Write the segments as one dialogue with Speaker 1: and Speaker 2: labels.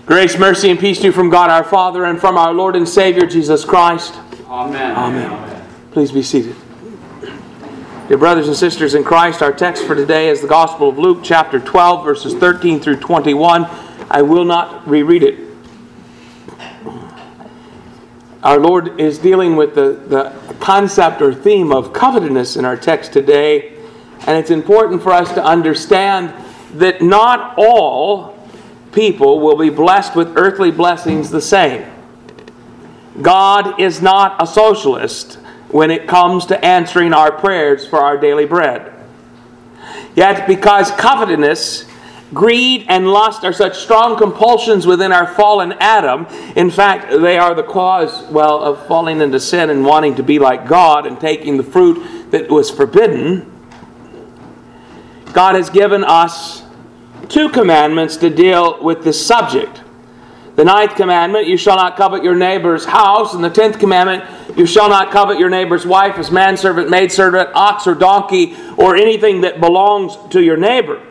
Speaker 1: Grace, mercy, and peace to you from God our Father and from our Lord and Savior Jesus Christ.
Speaker 2: Amen.
Speaker 1: Amen. Please be seated. Dear brothers and sisters in Christ, our text for today is the Gospel of Luke, chapter 12, verses 13 through 21. I will not reread it. Our Lord is dealing with the concept or theme of covetousness in our text today, and it's important for us to understand that not all people will be blessed with earthly blessings the same. God is not a socialist when it comes to answering our prayers for our daily bread. Yet because covetousness, greed, and lust are such strong compulsions within our fallen Adam, in fact, they are the cause, of falling into sin and wanting to be like God and taking the fruit that was forbidden, God has given us 2 commandments to deal with this subject. The 9th commandment, you shall not covet your neighbor's house. And the 10th commandment, you shall not covet your neighbor's wife, his manservant, maidservant, ox or donkey, or anything that belongs to your neighbor.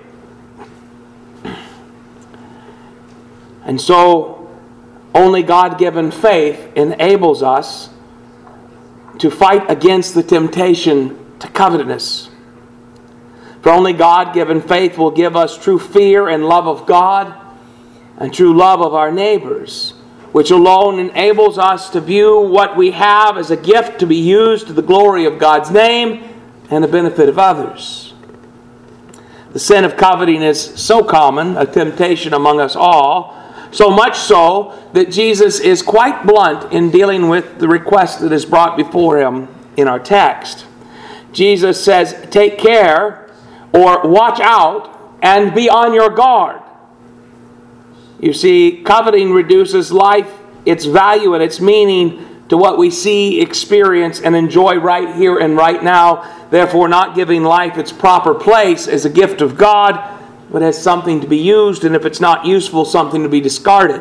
Speaker 1: And so, only God-given faith enables us to fight against the temptation to covetousness. For only God-given faith will give us true fear and love of God and true love of our neighbors, which alone enables us to view what we have as a gift to be used to the glory of God's name and the benefit of others. The sin of coveting is so common, a temptation among us all, so much so that Jesus is quite blunt in dealing with the request that is brought before him in our text. Jesus says, take care or watch out and be on your guard. You see, coveting reduces life, its value, and its meaning to what we see, experience, and enjoy right here and right now. Therefore, not giving life its proper place as a gift of God, but as something to be used, and if it's not useful, something to be discarded.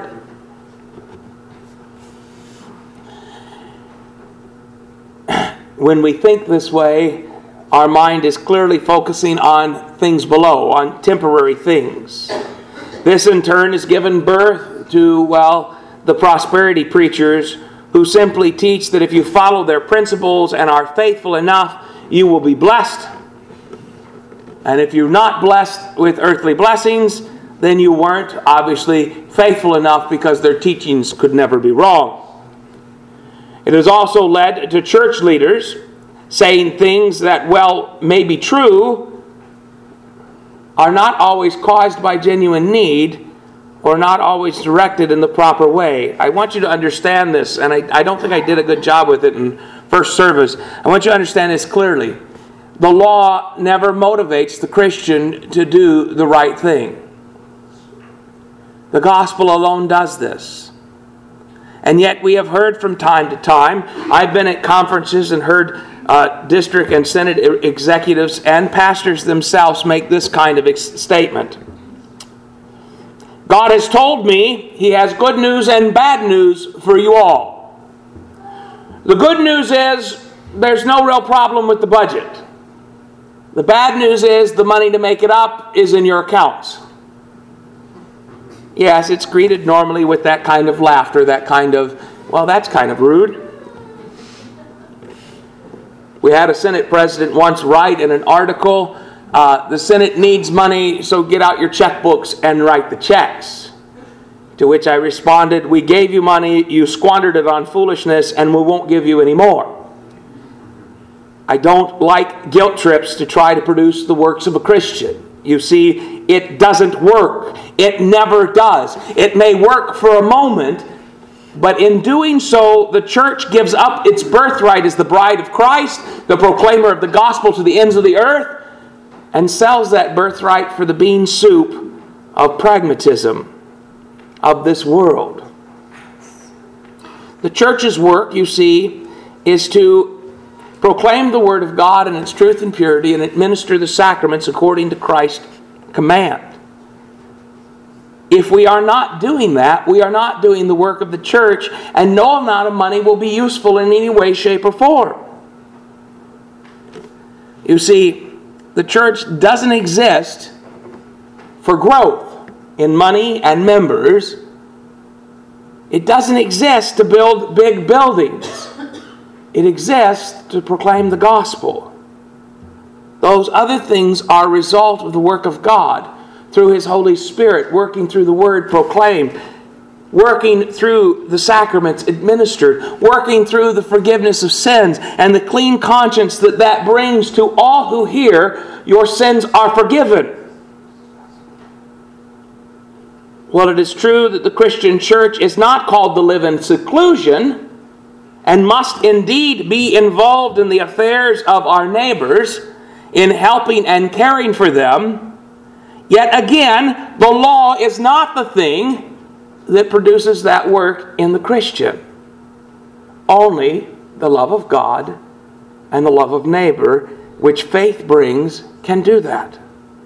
Speaker 1: When we think this way, our mind is clearly focusing on things below, on temporary things. This in turn has given birth to, the prosperity preachers who simply teach that if you follow their principles and are faithful enough, you will be blessed. And if you're not blessed with earthly blessings, then you weren't obviously faithful enough because their teachings could never be wrong. It has also led to church leaders saying things that, may be true, are not always caused by genuine need or not always directed in the proper way. I want you to understand this, and I don't think I did a good job with it in first service. I want you to understand this clearly. The law never motivates the Christian to do the right thing. The gospel alone does this. And yet we have heard from time to time, I've been at conferences and heard district and senate executives and pastors themselves make this kind of statement. God has told me He has good news and bad news for you all. The good news is there's no real problem with the budget. The bad news is the money to make it up is in your accounts. Yes, it's greeted normally with that kind of laughter, that kind of, that's kind of rude. We had a Senate president once write in an article, the Senate needs money, so get out your checkbooks and write the checks. To which I responded, we gave you money, you squandered it on foolishness, and we won't give you any more. I don't like guilt trips to try to produce the works of a Christian. You see, it doesn't work. It never does. It may work for a moment, but in doing so, the church gives up its birthright as the bride of Christ, the proclaimer of the gospel to the ends of the earth, and sells that birthright for the bean soup of pragmatism of this world. The church's work, you see, is to proclaim the Word of God in its truth and purity and administer the sacraments according to Christ's command. If we are not doing that, we are not doing the work of the church, and no amount of money will be useful in any way, shape, or form. You see, the church doesn't exist for growth in money and members, It doesn't exist to build big buildings. It exists to proclaim the gospel. Those other things are a result of the work of God through His Holy Spirit, working through the word proclaimed, working through the sacraments administered, working through the forgiveness of sins and the clean conscience that brings to all who hear, your sins are forgiven. While it is true that the Christian church is not called to live in seclusion and must indeed be involved in the affairs of our neighbors, in helping and caring for them, yet again, the law is not the thing that produces that work in the Christian. Only the love of God and the love of neighbor, which faith brings, can do that.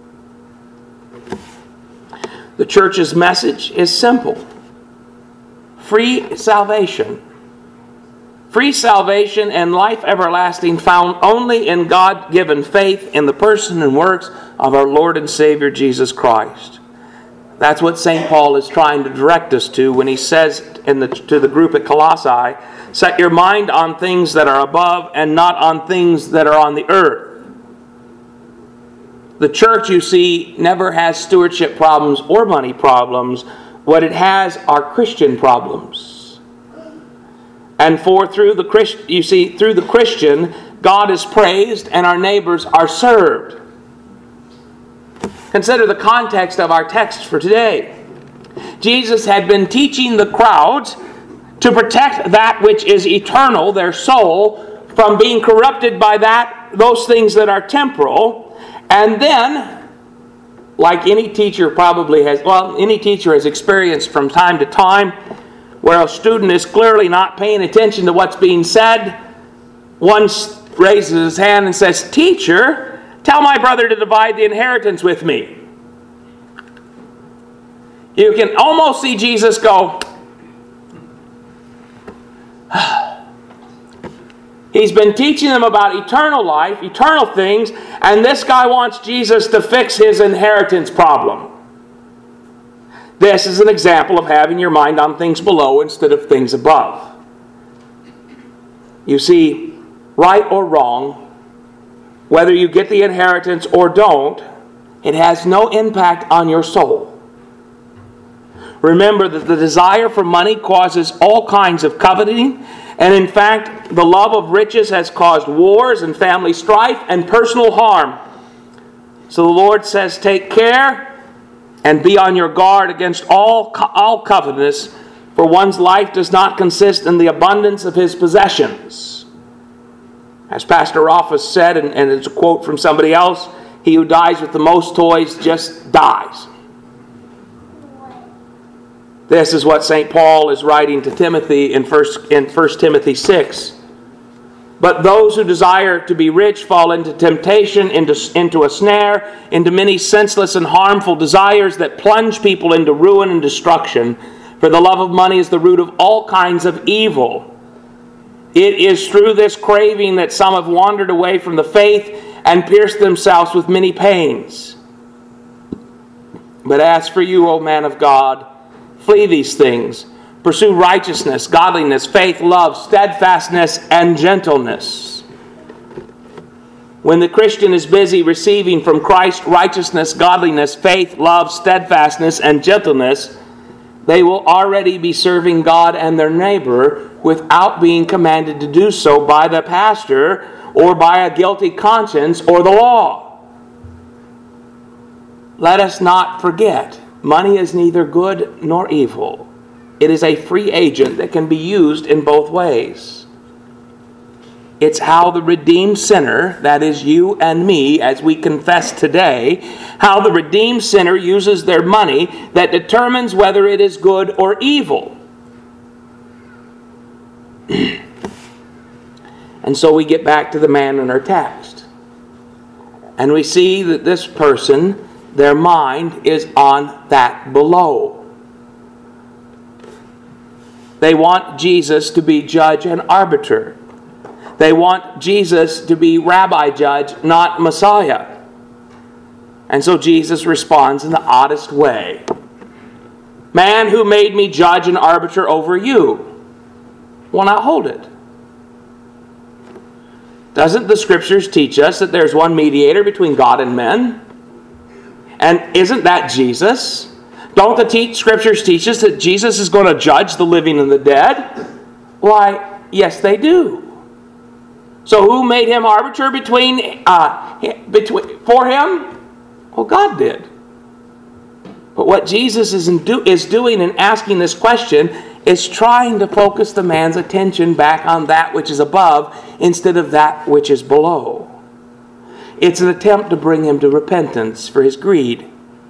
Speaker 1: The church's message is simple. Free salvation. Free salvation and life everlasting found only in God-given faith in the person and works of our Lord and Savior Jesus Christ. That's what St. Paul is trying to direct us to when he says to the group at Colossae, set your mind on things that are above and not on things that are on the earth. The church, you see, never has stewardship problems or money problems. What it has are Christian problems. And through the Christian, God is praised and our neighbors are served. Consider the context of our text for today. Jesus had been teaching the crowds to protect that which is eternal, their soul, from being corrupted by those things that are temporal. And then, like any teacher has experienced from time to time, where a student is clearly not paying attention to what's being said, one raises his hand and says, "Teacher, tell my brother to divide the inheritance with me." You can almost see Jesus go, he's been teaching them about eternal life, eternal things, and this guy wants Jesus to fix his inheritance problem. This is an example of having your mind on things below instead of things above. You see, right or wrong, whether you get the inheritance or don't, it has no impact on your soul. Remember that the desire for money causes all kinds of coveting, and in fact, the love of riches has caused wars and family strife and personal harm. So the Lord says, take care and be on your guard against all covetousness, for one's life does not consist in the abundance of his possessions. As Pastor Rothfuss said, and it's a quote from somebody else, he who dies with the most toys just dies. This is what St. Paul is writing to Timothy in 1 Timothy 6. But those who desire to be rich fall into temptation, into a snare, into many senseless and harmful desires that plunge people into ruin and destruction. For the love of money is the root of all kinds of evil. It is through this craving that some have wandered away from the faith and pierced themselves with many pains. But as for you, O man of God, flee these things. Pursue righteousness, godliness, faith, love, steadfastness, and gentleness. When the Christian is busy receiving from Christ righteousness, godliness, faith, love, steadfastness, and gentleness, they will already be serving God and their neighbor without being commanded to do so by the pastor or by a guilty conscience or the law. Let us not forget, money is neither good nor evil. It is a free agent that can be used in both ways. It's how the redeemed sinner, that is you and me, as we confess today, how the redeemed sinner uses their money that determines whether it is good or evil. And so we get back to the man in our text. And we see that this person, their mind is on that below. They want Jesus to be judge and arbiter. They want Jesus to be rabbi judge, not Messiah. And so Jesus responds in the oddest way. Man who made me judge and arbiter over you will not hold it. Doesn't the Scriptures teach us that there's one mediator between God and men? And isn't that Jesus? Don't the Scriptures teach us that Jesus is going to judge the living and the dead? Why, yes, they do. So who made him arbiter for him? Well, God did. But what Jesus is doing in asking this question is trying to focus the man's attention back on that which is above instead of that which is below. It's an attempt to bring him to repentance for his greed.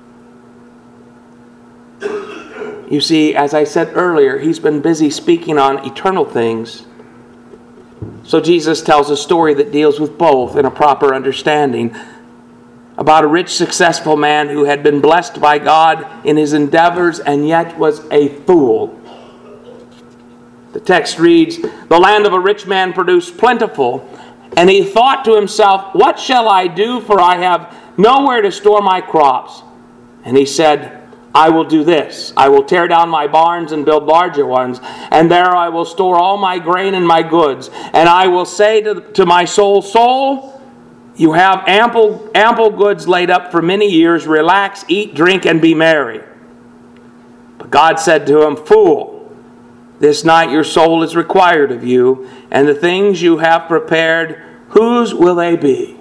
Speaker 1: You see, as I said earlier, he's been busy speaking on eternal things. So Jesus tells a story that deals with both in a proper understanding about a rich, successful man who had been blessed by God in his endeavors and yet was a fool. The text reads, "The land of a rich man produced plentiful, and he thought to himself, 'What shall I do, for I have nowhere to store my crops?' And he said, 'I will do this. I will tear down my barns and build larger ones, and there I will store all my grain and my goods. And I will say to my soul, Soul, you have ample goods laid up for many years. Relax, eat, drink, and be merry.' But God said to him, 'Fool, this night your soul is required of you, and the things you have prepared, whose will they be?'"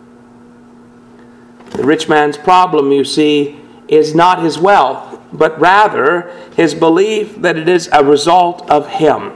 Speaker 1: The rich man's problem, you see, is not his wealth, but rather his belief that it is a result of him.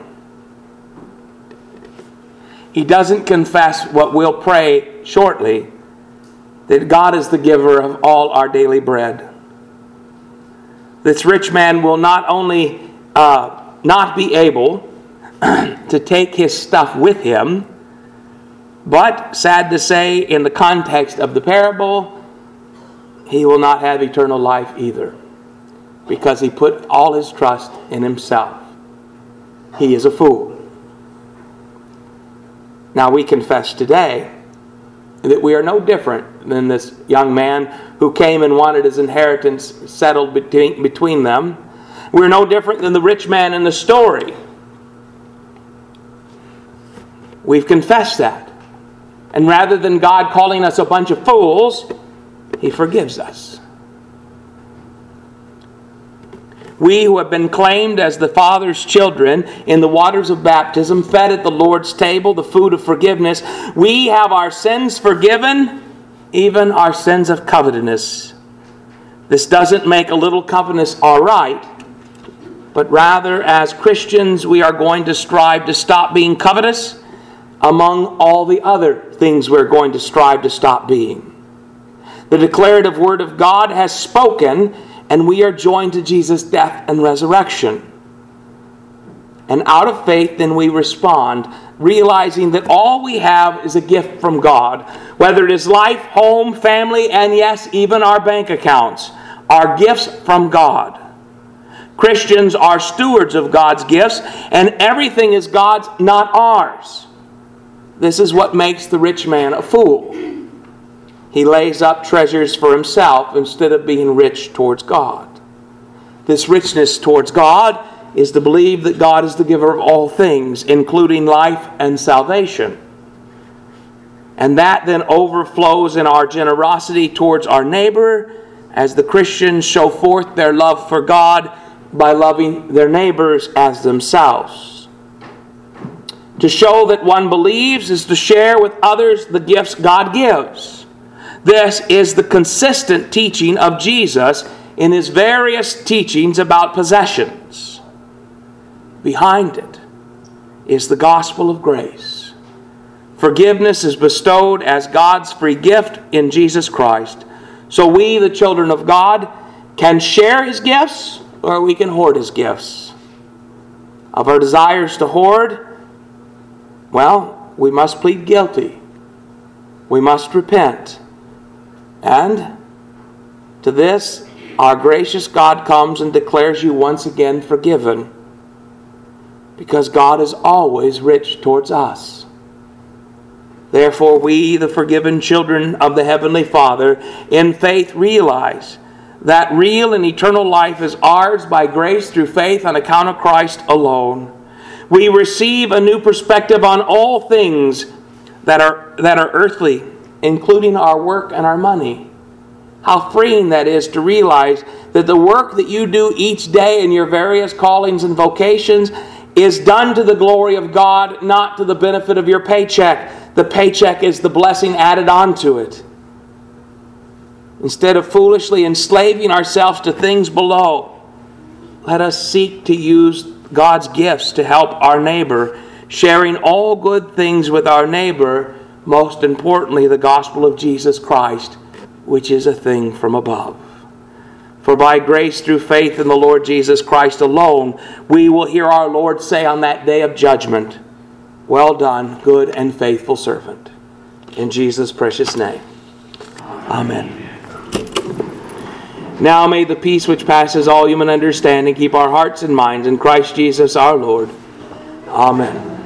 Speaker 1: He doesn't confess what we'll pray shortly, that God is the giver of all our daily bread. This rich man will not only not be able to take his stuff with him, but, sad to say, in the context of the parable, he will not have eternal life either, because he put all his trust in himself. He is a fool. Now we confess today that we are no different than this young man who came and wanted his inheritance settled between them. We're no different than the rich man in the story. We've confessed that. And rather than God calling us a bunch of fools, He forgives us. We who have been claimed as the Father's children in the waters of baptism, fed at the Lord's table, the food of forgiveness, we have our sins forgiven, even our sins of covetousness. This doesn't make a little covetousness all right, but rather as Christians we are going to strive to stop being covetous among all the other things we're going to strive to stop being. The declarative Word of God has spoken, and we are joined to Jesus' death and resurrection. And out of faith then we respond, realizing that all we have is a gift from God, whether it is life, home, family, and yes, even our bank accounts, are gifts from God. Christians are stewards of God's gifts, and everything is God's, not ours. This is what makes the rich man a fool. He lays up treasures for himself instead of being rich towards God. This richness towards God is to believe that God is the giver of all things, including life and salvation. And that then overflows in our generosity towards our neighbor as the Christians show forth their love for God by loving their neighbors as themselves. To show that one believes is to share with others the gifts God gives. This is the consistent teaching of Jesus in His various teachings about possessions. Behind it is the gospel of grace. Forgiveness is bestowed as God's free gift in Jesus Christ. So we, the children of God, can share His gifts or we can hoard His gifts. Of our desires to hoard, well, we must plead guilty. We must repent. And to this, our gracious God comes and declares you once again forgiven, because God is always rich towards us. Therefore, we, the forgiven children of the Heavenly Father, in faith realize that real and eternal life is ours by grace through faith on account of Christ alone. We receive a new perspective on all things that are earthly, including our work and our money. How freeing that is to realize that the work that you do each day in your various callings and vocations is done to the glory of God, not to the benefit of your paycheck. The paycheck is the blessing added onto it. Instead of foolishly enslaving ourselves to things below, let us seek to use God's gifts to help our neighbor, sharing all good things with our neighbor, most importantly, the gospel of Jesus Christ, which is a thing from above. For by grace through faith in the Lord Jesus Christ alone, we will hear our Lord say on that day of judgment, "Well done, good and faithful servant." In Jesus' precious name. Amen. Now may the peace which passes all human understanding keep our hearts and minds in Christ Jesus our Lord. Amen.